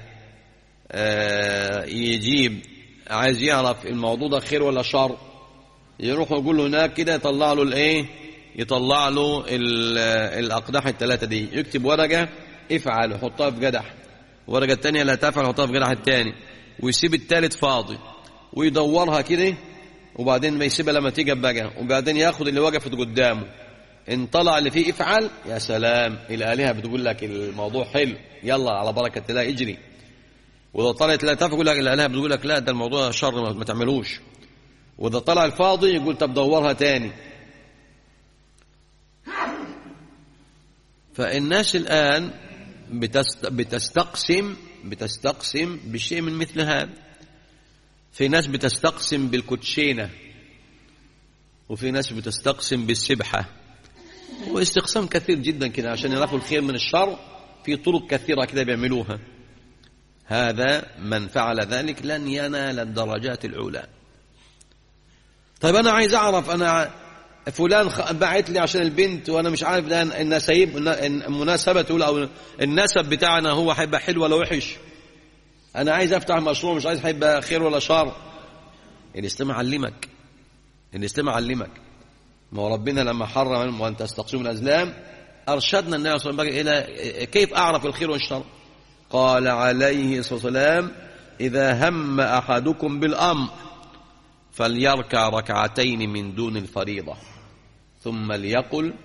يجيب عايز يعرف الموضوع ده خير ولا شر، يروح يقول له هناك كده يطلع له الايه، يطلع له الأقداح الثلاثة دي، يكتب ورقة افعل وحطها في قدح، ورقة الثانية لا تفعل وحطها في قدح الثاني، ويسيب الثالث فاضي ويدورها كده، وبعدين ما يسيبها لما تيجي بقى، وبعدين ياخد اللي وقفت قدامه، ان طلع اللي فيه افعل يا سلام، الآلهة بتقول لك الموضوع حلو يلا على بركة الله اجري، وإذا طلعت لا تفعل يقول لك الآلهة بتقول لك لا ده الموضوع شر ما تعملوش، وإذا طلع الفاضي يقول طب دورها تاني. فالناس الآن بتستقسم بشيء من مثل هذا. في ناس بتستقسم بالكوتشينة، وفي ناس بتستقسم بالسبحة، واستقسام كثير جدا كده عشان يعرفوا الخير من الشر، في طرق كثيرة كده بيعملوها. هذا من فعل ذلك لن ينال الدرجات العلى. طيب أنا عايز أعرف، أنا فلان بعت لي عشان البنت وأنا مش عارف مناسبته أو النسب بتاعنا هو هيبقى حلو ولا وحش، أنا عايز أفتح مشروع مش عايز هيبقى خير ولا شر. الإسلام علمك. ما هو ربنا لما حرم وأن تستقسموا الأزلام أرشدنا النبي صلى الله عليه وسلم إلى كيف أعرف الخير والشر. قال عليه الصلاة والسلام إذا هم أحدكم بالأمر فليركع ركعتين من دون الفريضة ثم ليقل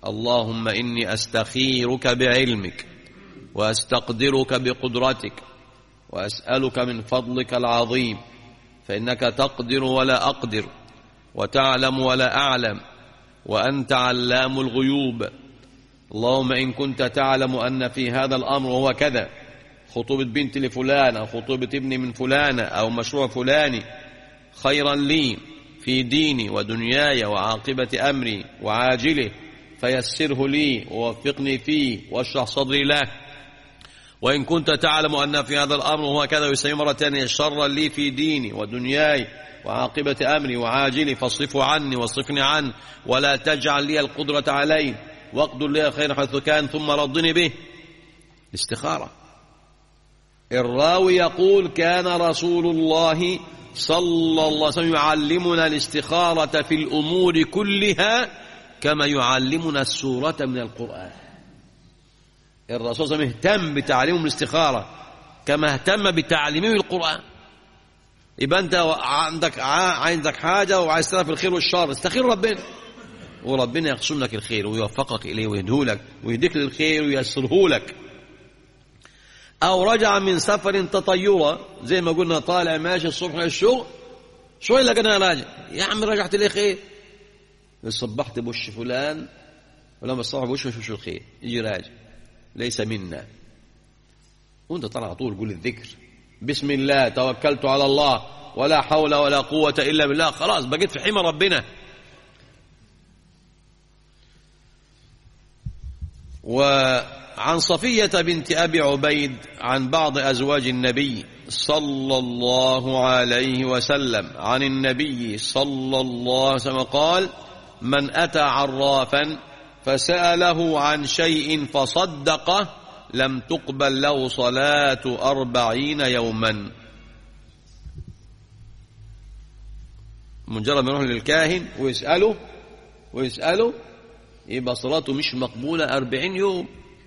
اللهم إني أستخيرك بعلمك وأستقدرك بقدرتك وأسألك من فضلك العظيم، فإنك تقدر ولا أقدر وتعلم ولا أعلم وأنت علام الغيوب. اللهم إن كنت تعلم أن في هذا الأمر وهو كذا، خطوبة بنت لفلان أو خطوبة ابني من فلانة أو مشروع فلاني، خيرا لي في ديني ودنياي وعاقبة أمري وعاجله، فيسره لي ووفقني فيه واشرح صدري له. وإن كنت تعلم أن في هذا الأمر وهو كذا، يسمى مرة ثانية، شرا لي في ديني ودنياي وعاقبة أمري وعاجلي، فاصرفه عني واصرفني عنه، ولا تجعل لي القدرة عليه، واقدر لي خير حيث كان، ثم رضني به. الاستخارة. الراوي يقول كان رسول الله صلى الله عليه وسلم يعلمنا الاستخارة في الأمور كلها كما يعلمنا السورة من القرآن. الرسول صلى الله عليه وسلم اهتم بتعليمه الاستخارة كما اهتم بتعليمه القرآن. يبقى أنت عندك حاجة وعايز تعرف الخير والشر، استخير ربنا، وربنا يقسم لك الخير ويوفقك إليه ويهدهولك ويهديك للخير وييسره لك. أو رجع من سفر تطيرا، زي ما قلنا طالع ماشي الصبح للشغل، شوي لك أنا راجع، يا عم رجعت ليه خير؟ صبحت بوش فلان ولما الصبح بوش مش الخير، يجي راجع ليس منا. وانت طلع على طول قول الذكر، بسم الله توكلت على الله ولا حول ولا قوة إلا بالله، خلاص بقيت في حمى ربنا. وعن صفية بنت أبي عبيد عن بعض أزواج النبي صلى الله عليه وسلم عن النبي صلى الله عليه وسلم قال: من أتى عرافا فسأله عن شيء فصدقه لم تقبل له صلاة 40 يوما. مجرد ما يروح للكاهن ويسأله يبقى صلاته مش مقبولة 40 يوم.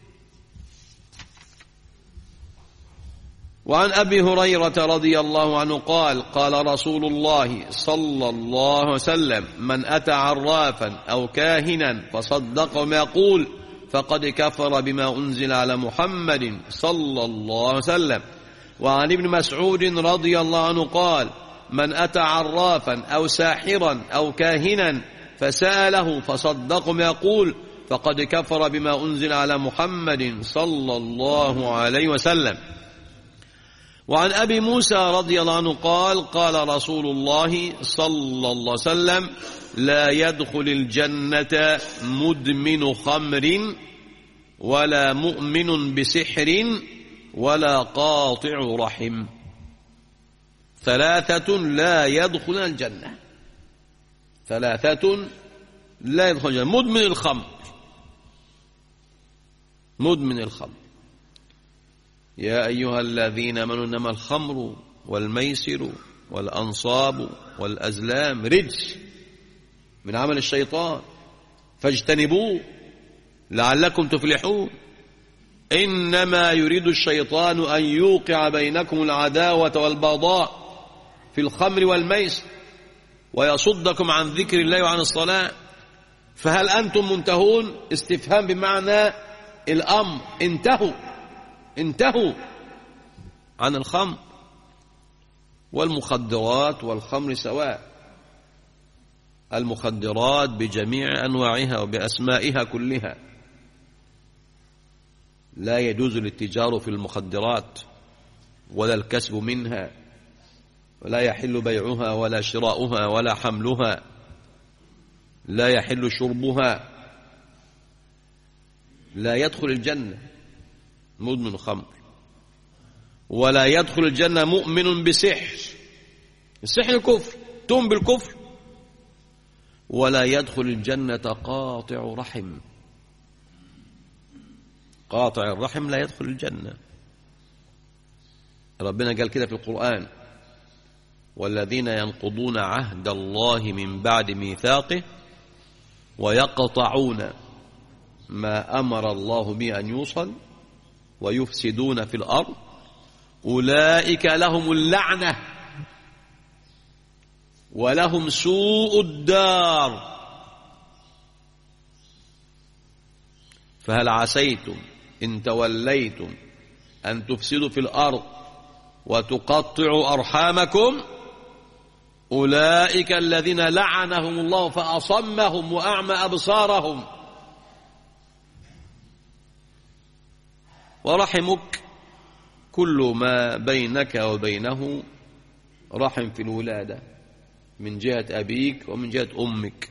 وعن أبي هريرة رضي الله عنه قال: قال رسول الله صلى الله عليه وسلم: من أتى عرافا أو كاهنا فصدقه ما يقول فقد كفر بما أنزل على محمد صلى الله عليه وسلم. وعن ابن مسعود رضي الله عنه قال: من أتى عرافا أو ساحرا أو كاهنا فسأله فصدقه ما يقول فقد كفر بما أنزل على محمد صلى الله عليه وسلم. وعن أبي موسى رضي الله عنه قال: قال رسول الله صلى الله عليه وسلم: لا يدخل الجنة مدمن خمر ولا مؤمن بسحر ولا قاطع رحم. 3 لا يدخل الجنة، 3 لا يدخل الجنة. مدمن الخمر. يا أيها الذين آمنوا إنما الخمر والميسر والأنصاب والأزلام رجس من عمل الشيطان فاجتنبوه لعلكم تفلحون. إنما يريد الشيطان أن يوقع بينكم العداوة والبغضاء في الخمر والميسر ويصدكم عن ذكر الله وعن الصلاة، فهل أنتم منتهون؟ استفهام بمعنى الأمر، انتهوا عن الخمر والمخدرات والخمر سواء. المخدرات بجميع أنواعها وبأسمائها كلها، لا يجوز الاتجار في المخدرات ولا الكسب منها، ولا يحل بيعها ولا شراؤها ولا حملها، لا يحل شربها. لا يدخل الجنة مدمن خمر، ولا يدخل الجنة مؤمن بسحر، السحر الكفر، تؤمن بالكفر. ولا يدخل الجنة قاطع رحم، قاطع الرحم لا يدخل الجنة. ربنا قال كده في القرآن: والذين ينقضون عهد الله من بعد ميثاقه ويقطعون ما أمر الله به أن يوصل ويفسدون في الأرض أولئك لهم اللعنة ولهم سوء الدار. فهل عسيتم إن توليتم أن تفسدوا في الأرض وتقطعوا أرحامكم أولئك الذين لعنهم الله فأصمهم وأعمى أبصارهم. ورحمك كل ما بينك وبينه رحم في الولادة من جهة أبيك ومن جهة أمك.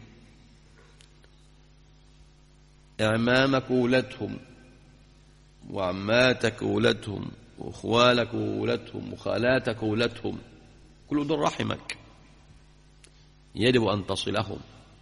أعمامك ولدهم وعماتك ولدهم وأخوالك ولدهم وخالاتك ولدهم، كل دول رحمك، يجب أن تصلهم،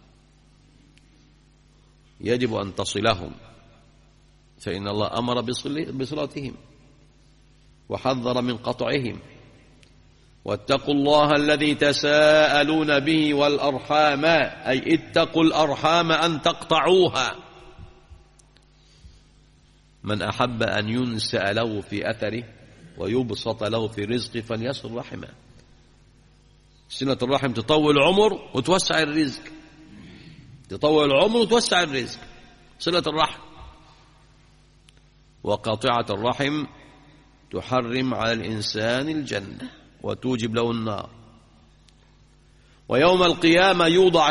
يجب أن تصلهم، فإن الله أمر بصلتهم وحذر من قطعهم. واتقوا الله الذي تساءلون به والأرحام، أي اتقوا الأرحام أن تقطعوها. من أحب أن ينسأ له في أثره ويبسط له في رزقه فليصل رحمه. صلة الرحم تطول العمر وتوسع الرزق، تطول العمر وتوسع الرزق، صلة الرحم. وقاطعة الرحم تحرم على الإنسان الجنة وتوجب له النار. ويوم القيامة يوضع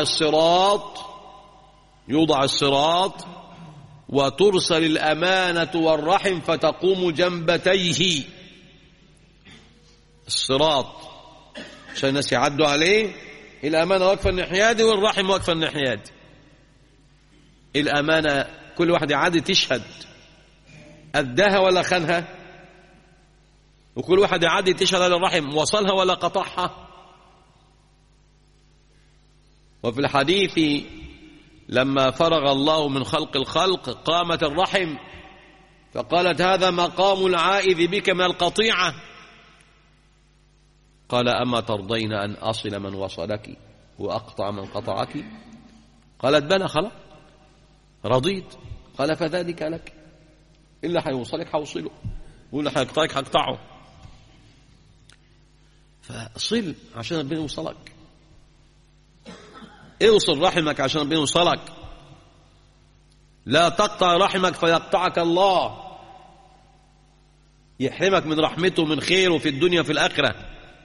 الصراط وترسل الأمانة والرحم فتقوم جنبتيه. الصراط عشان الناس يعدوا عليه، الأمانة واقفة الناحية دي والرحم واقفة الناحية دي. الأمانة كل واحد يعدي تشهد أداها ولا خانها، وكل واحد يعدي تشهد على الرحم وصلها ولا قطعها. وفي الحديث لما فرغ الله من خلق الخلق قامت الرحم فقالت هذا مقام العائذ بك من القطيعة. قال أما ترضين أن أصل من وصلك وأقطع من قطعك؟ قالت بلى، خلاص رضيت. قال فذلك لك، إلا حيوصلك حوصله وإلا حيقطعك حقطعه. فصل عشان ربنا يوصلك، اوصل رحمك عشان ربنا يوصلك. لا تقطع رحمك فيقطعك الله، يحرمك من رحمته من خيره في الدنيا وفي الآخرة.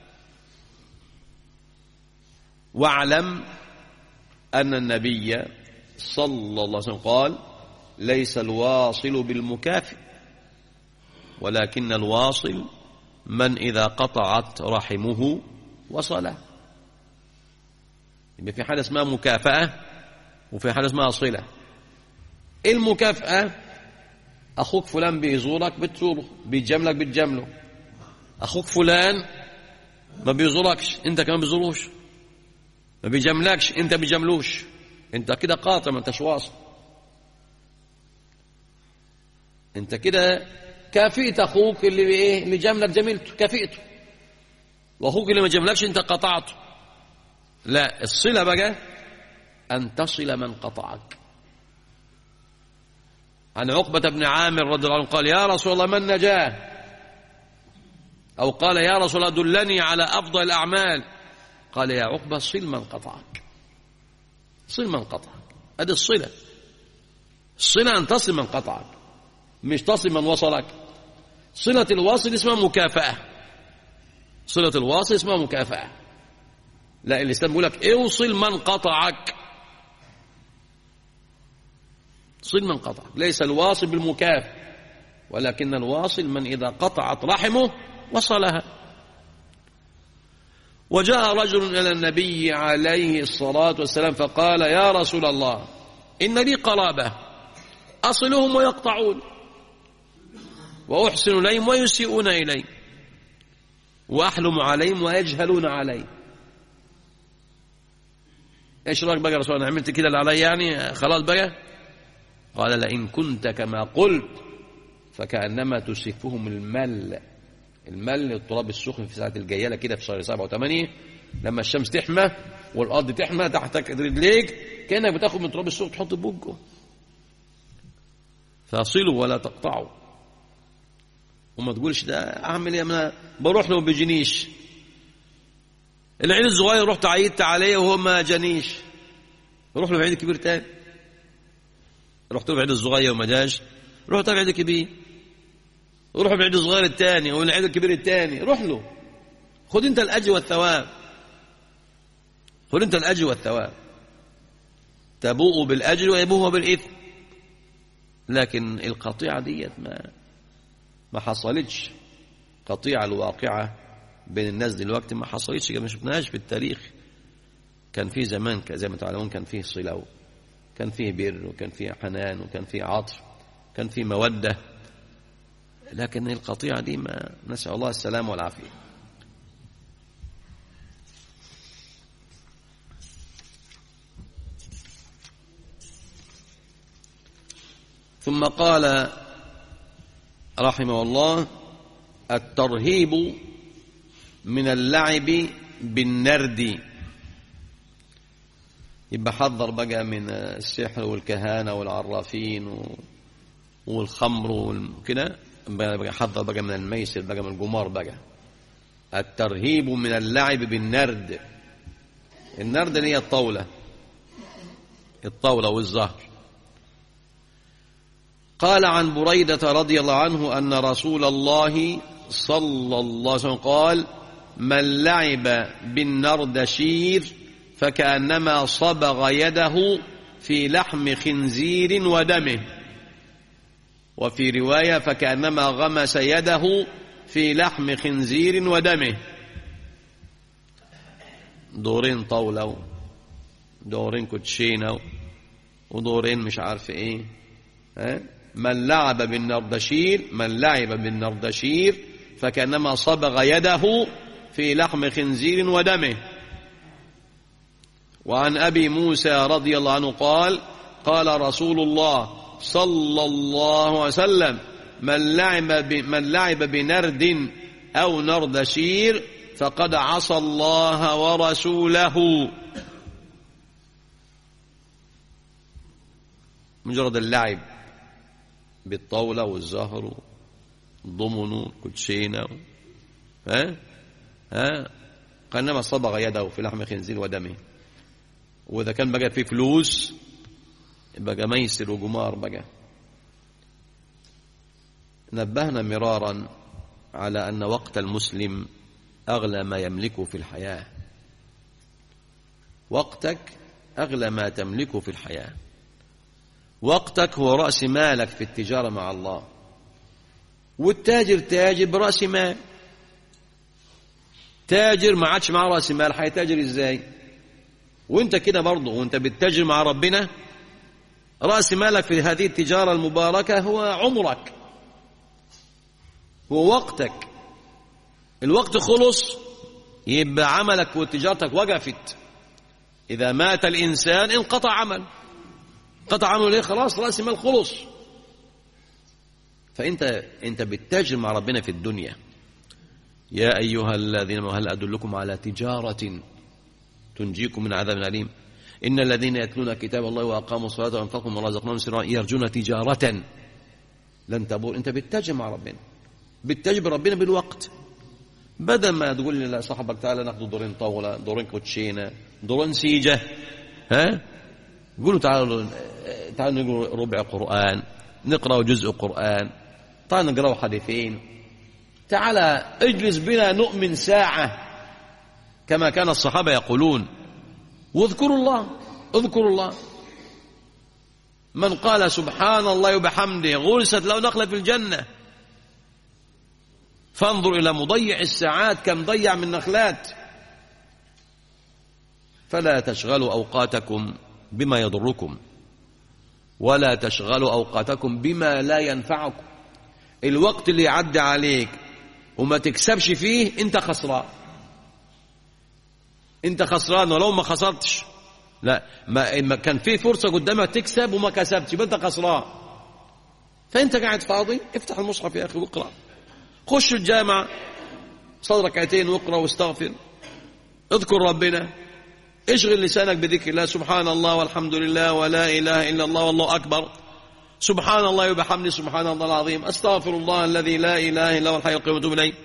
واعلم أن النبي صلى الله عليه وسلم قال ليس الواصل بالمكافئ ولكن الواصل من إذا قطعت رحمه وصله. يبقى في حاجة اسمها مكافأة وفي حاجة اسمها صلة. المكافأة أخوك فلان بيزورك بتزوره، بيجاملك بتجامله. أخوك فلان ما بيزوركش أنت كمان بيزوروش، ما بيجاملكش أنت بيجاملوش، أنت كده قاطع، ما أنتش واصل. أنت كده كافئت أخوك اللي جاملك جميلته، كافئته. وأخوك اللي ما جاملكش أنت قطعته. لا، الصلة بقى أن تصل من قطعك. عن عقبة بن عامر رضي الله عنه قال يا رسول الله من نجاه، أو قال يا رسول الله دلني على أفضل الأعمال. قال يا عقبة صل من قطعك، صل من قطعك. هذه الصلة. الصلة أن تصل من قطعك مش تصل من وصلك. صلة الواصل اسمها مكافأة، صلة الواصل اسمها مكافأة. لا، الإسلام بيقول لك اوصل من قطعك، صل من قطعك. ليس الواصل بالمكافأة ولكن الواصل من إذا قطعت رحمه وصلها. وجاء رجل إلى النبي عليه الصلاة والسلام فقال يا رسول الله إن لي قرابة أصلهم ويقطعون وأحسن إليهم ويسيئون إلي وأحلم عليهم ويجهلون علي. إيش رأيك بقى يا رسول الله، عملت كده اللي علي يعني خلاص بقى؟ قال لئن كنت كما قلت فكأنما تسفهم المل. المل التراب السخن في ساعة الجيالة كده في شهر 7 و8 لما الشمس تحمى والأرض تحمى تحتك رجليك كأنك بتاخد من تراب السخن تحط بوجه. فصلوا ولا تقطعوا. وما تقولش ده أعمل إيه، أنا بروح له ما بيجينيش. العيد الصغير رحت عيدت عليه وهو ما جانيش، روح له العيد الكبير تاني. رحت له بعيد الصغير وما جاش، روح طيب عيد الكبير، روح بعيد الصغير الثاني والعيد الكبير الثاني، روح له، خد انت الاجر والثواب، خد انت الاجر والثواب، تبوء بالاجر ويبوء بالاثم. لكن القطيعه ديت ما حصلتش، قطيعه الواقعه بين الناس دلوقتي ما حصلتش، ما شفناهاش في التاريخ. كان في زمان زي ما تعلمون كان فيه صلة، كان فيه بر، وكان فيه حنان، وكان فيه عطف، كان فيه مودة. لكن القطيعة دي ما نسأل الله السلامة والعافية. ثم قال رحمه الله: الترهيب من اللعب بالنرد. يبقى حذر بقى من السحر والكهانة والعرافين والخمر وكده، بقى حذر بقى من الميسر، بقى من القمار بقى. الترهيب من اللعب بالنرد. النرد اللي هي الطاولة والزهر. قال عن بريدة رضي الله عنه أن رسول الله صلى الله عليه وسلم قال: من لعب بالنردشير فكأنما صبغ يده في لحم خنزير ودمه، وفي رواية فكأنما غمس يده في لحم خنزير ودمه. دورين طاولة، دورين كوتشينة، ودورين مش عارف ايه. من لعب بالنردشير فكأنما صبغ يده في لحم خنزير ودمه. وعن أبي موسى رضي الله عنه قال: قال رسول الله صلى الله عليه وسلم: من لعب بنرد أو نردشير فقد عصى الله ورسوله. مجرد اللعب بالطاولة والزهر والضمن والكوتشينة كأنما صبغ يده في لحم خنزير ودمه. وإذا كان بقى فيه فلوس بقى ميسر وجمار بقى. نبهنا مرارا على أن وقت المسلم أغلى ما يملكه في الحياة. وقتك أغلى ما تملكه في الحياة. وقتك هو رأس مالك في التجارة مع الله. والتاجر تاجر برأس مال. تاجر ما عادش معه رأس مال، هيتاجر ازاي؟ وانت كده برضه، وانت بتتاجر مع ربنا رأس مالك في هذه التجارة المباركة هو عمرك، هو وقتك. الوقت خلص يبقى عملك وتجارتك وقفت. إذا مات الإنسان انقطع عمل. قطع عمله ليه؟ خلاص رأس المال خلص. فأنت بتتاجر مع ربنا في الدنيا. يا أيها الذين هل أدلكم على تجارة تنجيكم من عذاب أليم؟ إن الذين يتلون كتاب الله وأقاموا الصلاة وأنفقوا مما رزقناهم سرا يرجون تجارة لن تبور. أنت بتتاجر مع ربنا، بتتاجر بربنا بالوقت. بدل ما تقول لصاحبك تعالى ناخذ دورين طاولة، دورين كوتشينة، دورين سيجة، قولوا تعالوا نقرأ ربع قرآن، نقرأ جزء قرآن، تعالوا نقرأ حديثين، تعالى اجلس بنا نؤمن ساعة كما كان الصحابة يقولون. واذكروا الله. من قال سبحان الله وبحمده غرست له نخلة في الجنة. فانظر إلى مضيع الساعات كم ضيع من نخلات. فلا تشغلوا أوقاتكم بما يضركم ولا تشغلوا أوقاتكم بما لا ينفعكم. الوقت اللي يعدي عليك وما تكسبش فيه انت خسران. انت خسران ولو ما خسرتش. لا، ما كان في فرصة قدامك تكسب وما كسبتش يبقى انت خسران. فانت قاعد فاضي افتح المصحف يا اخي واقرأ. خش الجامعة صلي ركعتين واقرأ واستغفر. اذكر ربنا. اشغل لسانك بذكر الله. سبحان الله والحمد لله ولا إله إلا الله والله أكبر. سبحان الله وبحمده سبحان الله العظيم. استغفر الله الذي لا إله إلا هو الحي القيوم وأتوب إليه.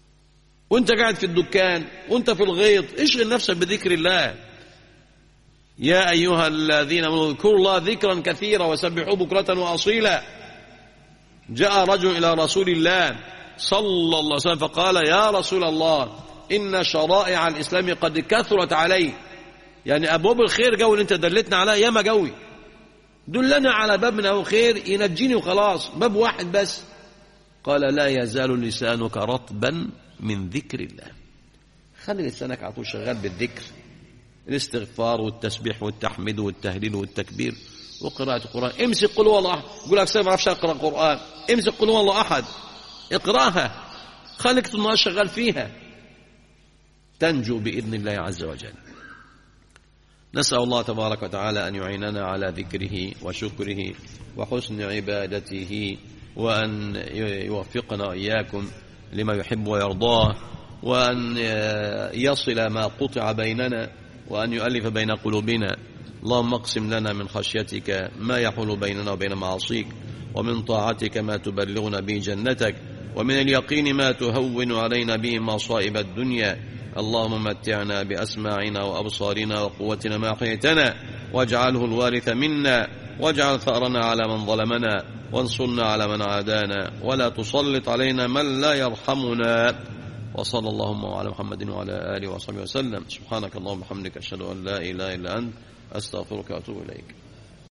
وانت قاعد في الدكان وانت في الغيط اشغل نفسك بذكر الله. يا أيها الذين آمنوا اذكروا الله ذكرا كثيرا وسبحوه بكرة وأصيلا. جاء رجل إلى رسول الله صلى الله عليه وسلم فقال يا رسول الله إن شرائع الإسلام قد كثرت علي، يعني أبواب الخير جو اللي أنت دلتنا عليها ياما جوي، دلنا على باب من أبواب خير ينجيني وخلاص، باب واحد بس. قال لا يزال لسانك رطبا من ذكر الله. خلي لسانك على طول شغال بالذكر، الاستغفار والتسبيح والتحميد والتهليل والتكبير وقراءة القرآن. امسك قل هو الله أحد، قول لك ما اعرفش اقرا القرآن، امسك قل هو الله أحد اقراها، خليك طول النهار شغال فيها، تنجو بإذن الله عز وجل. نسأل الله تبارك وتعالى أن يعيننا على ذكره وشكره وحسن عبادته، وأن يوفقنا إياكم لما يحب ويرضاه، وأن يصل ما قطع بيننا، وأن يؤلف بين قلوبنا. اللهم اقسم لنا من خشيتك ما يحول بيننا وبين معاصيك، ومن طاعتك ما تبلغنا به جنتك، ومن اليقين ما تهون علينا به مصائب الدنيا. اللهم متعنا بأسماعنا وأبصارنا وقوتنا ما أحييتنا، واجعله الوارث منا، واجعل ثأرنا على من ظلمنا، وانصرنا على من عادانا، ولا تسلط علينا من لا يرحمنا. وصلى اللهم على محمد وعلى آله وصحبه وسلم. سبحانك اللهم وبحمدك أشهد أن لا إله إلا أنت أستغفرك وأتوب إليك.